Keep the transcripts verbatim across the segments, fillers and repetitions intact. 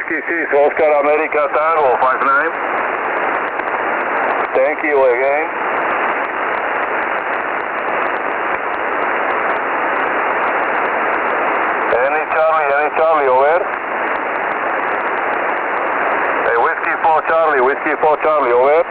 Whiskey six, Oscar America Tango, five nine. Thank you again. Any Charlie, any Charlie, over. Hey, Whiskey four Charlie, Whiskey four Charlie, over.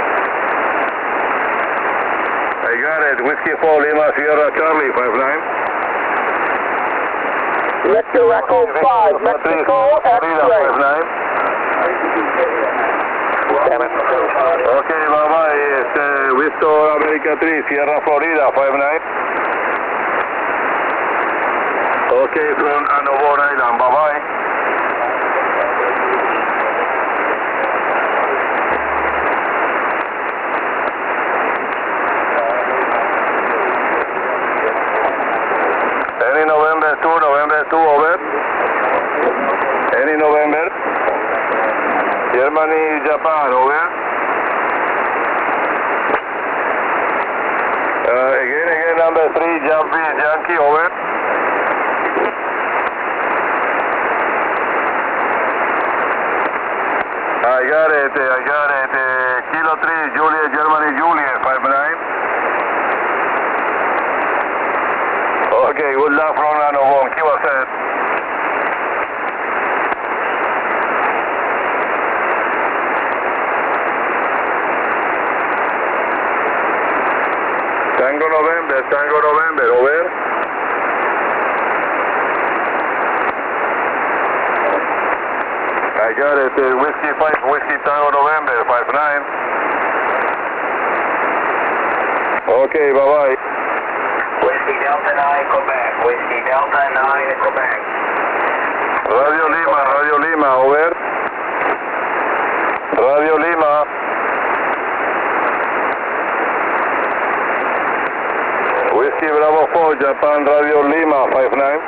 I got it, Whiskey four Lima Sierra Charlie, five nine. Victor Echo five, Mexico, X-ray. five nine. Okay, bye bye, este, Victor America three, Sierra Florida, five nine. Okay, from Annobon Island, bye bye. Any November two, November two, over. Any November. Germany, Japan, over. Uh, again, again, number three, Jumpy, Yankee, over. I got it, I got it. Uh, Kilo three, Juliet, Germany, Juliet, five nine. Okay, good luck from Annobon. Keep us set. Tango November, Tango November, over. I got it, uh, Whiskey five, Whiskey Tango November, five nine. Okay, bye-bye. Whiskey Delta nine, Quebec. Whiskey Delta nine, Quebec. Radio Lima, Radio Lima, over. Radio Lima. Whiskey Bravo four, Japan, Radio Lima, five nine.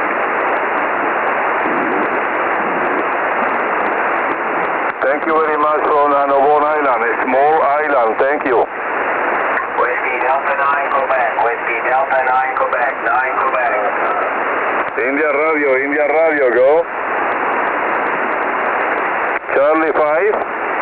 Thank you very much from Annobon Island, a small island, thank you. Whiskey Delta nine, Quebec. Whiskey Delta nine, Quebec. nine, Quebec. India Radio, India Radio, go. Charlie five.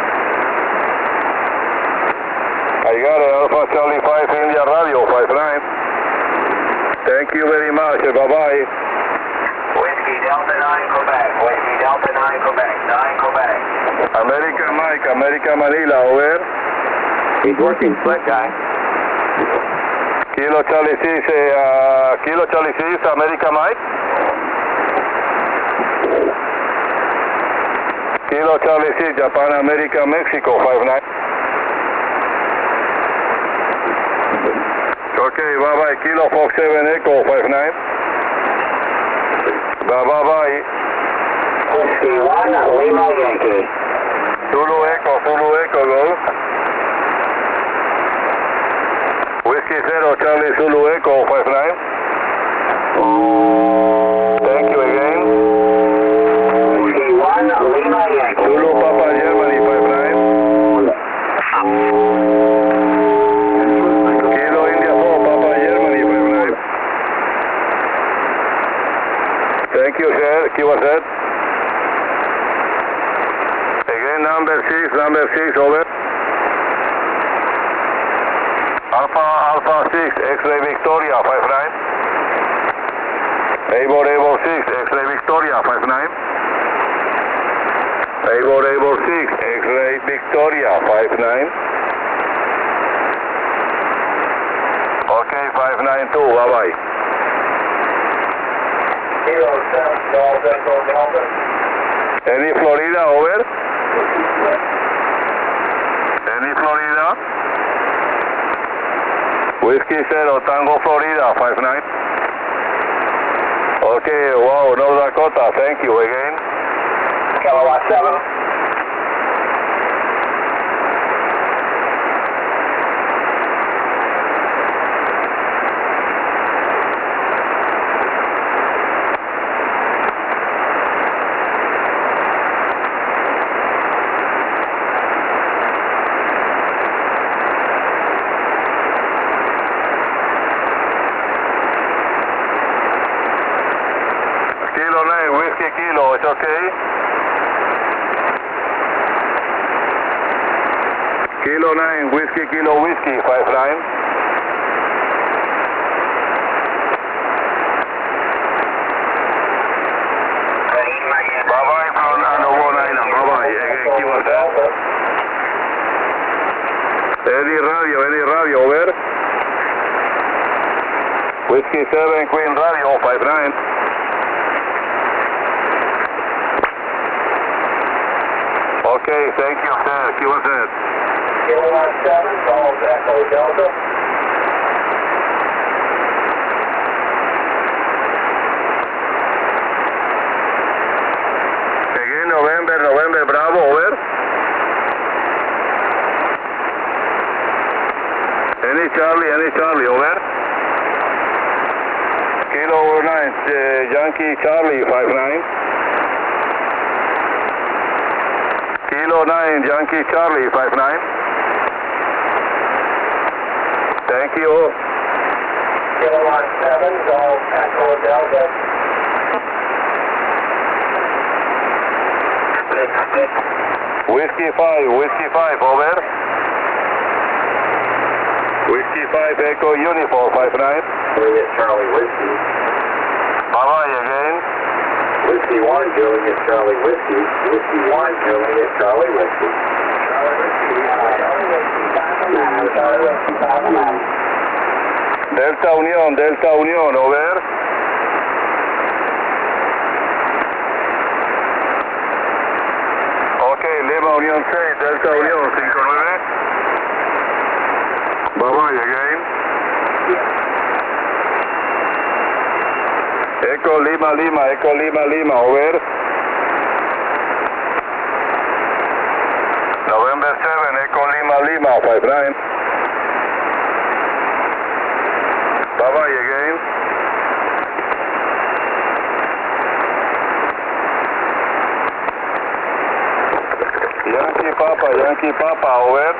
I got it, Alpha Charlie five, India Radio, five nine. Thank you very much, bye-bye. Whiskey Delta nine, Quebec. Whiskey Delta nine, Quebec. nine, Quebec. America Mike, America Manila, over. He's working, slick guy. Kilo Charlie six, uh, Kilo Charlie six, America Mike. Kilo Charlie six, Japan, America, Mexico, five nine. Okay, bye-bye, Kilo Fox seven Echo, five nine. Bye-bye. Whiskey one, Lima Yankee. Zulu Echo, Zulu Echo, go. Whiskey zero, Charlie Zulu Echo, five nine. Thank you again. Whiskey one, Lima Yankee. Zulu Papa Germany, five nine. Kilo India four, Papa Germany, five nine. Thank you, sir. Keep us set. Again, number six, number six, over. Alpha, Alpha six, X-ray Victoria, five nine. Able, Able six, X-ray Victoria, five nine. Able, Able six, X-ray Victoria, five nine. Okay, five nine two, bye-bye. Kilo seven, Delta, Delta. Any Florida, over? Any Florida? Whiskey zero, Tango Florida, five nine. Okay, wow, North Dakota, thank you again. Kilowatt seven. Kilo nine, Whiskey Kilo, it's okay? Kilo nine, Whiskey, Kilo Whiskey, five nine. Bye-bye from Anovo nine, bye-bye. Again, Q S L. Any radio, any radio, over. Whiskey seven, Queen Radio, five nine. Okay, thank you, sir. Q S L. Kilo seven, call Echo Delta. Again, November, November, Bravo, over. Any Charlie, any Charlie, over. Kilo nine, uh, Yankee Charlie, five nine. Kilo nine, Yankee Charlie, five nine. Thank you. Kilo seven, call Echo Delta. Whiskey five, Whiskey five, over. Whiskey five, Echo Uniform, five nine. Juliet Charlie Whiskey. Bye-bye again. Whiskey one, Juliet Charlie Whiskey. Whiskey one, Juliet Charlie Whiskey. Charlie Whiskey, Charlie Whiskey, Charlie Whiskey, Charlie Whiskey. Delta Unión, Delta Unión, over. Ok, Lima Unión seis, Delta Unión cinco nueve. Bye-bye again. Echo Lima Lima, Echo Lima Lima, over. November seven, Echo Lima Lima, five nine. Bye-bye again. Yankee Papa, Yankee Papa, over.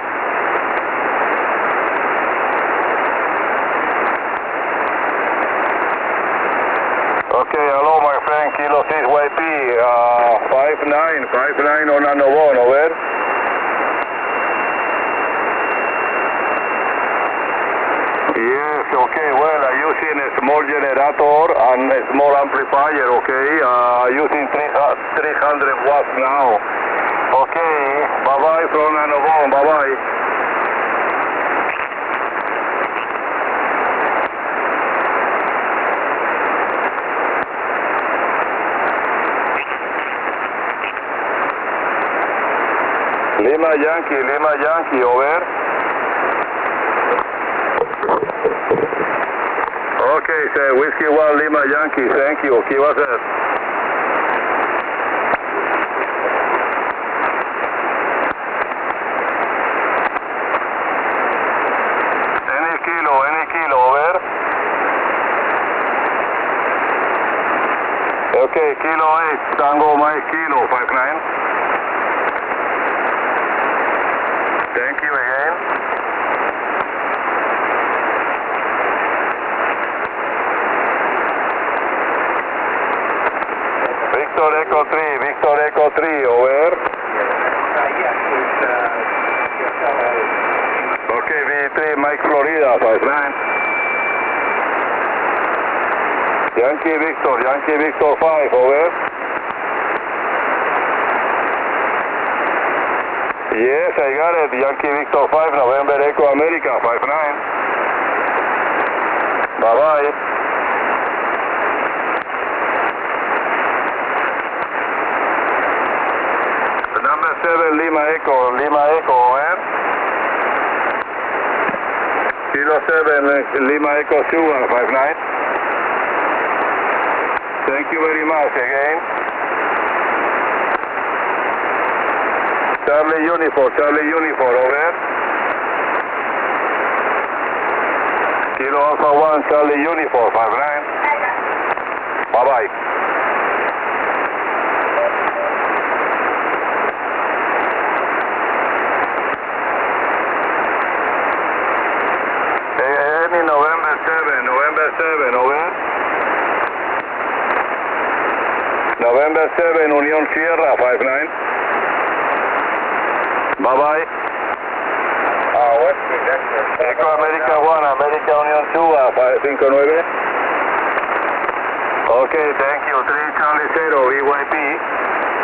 Okay, hello my friend, Kilo six Y P, uh, five nine, five nine on Anovon, over. Yes, okay, well, I'm using a small generator and a small amplifier, okay, uh, using three hundred watts now. Okay, bye-bye from Anovon, bye-bye. Lima Yankee, Lima Yankee, over. Okay, sir, Whiskey one, Lima Yankee, thank you. ¿Qué va a hacer? Any kilo, any kilo, over. Okay, Kilo eight, Tango Mike Kilo, five nine. Thank you again. Victor Echo three, Victor Echo three, over. Okay, V three, Mike Florida, five nine. Yankee Victor, Yankee Victor five, over. Yes, I got it. Yankee Victor five, November Echo America, five nine. Bye-bye. Number seven, Lima Echo, Lima Echo, over. Kilo seven, Lima Echo Sugar, five nine. Thank you very much again. Charlie Uniform, Charlie Uniform, over. Kilo Alpha one, Charlie Uniform, five nine. Bye-bye. Any November seven, November seven, over. November seven, Unión Sierra, five nine. Bye-bye. Echo America one, America Union two, a cinco nueve. Okay, thank you. three Charlie zero, V Y P.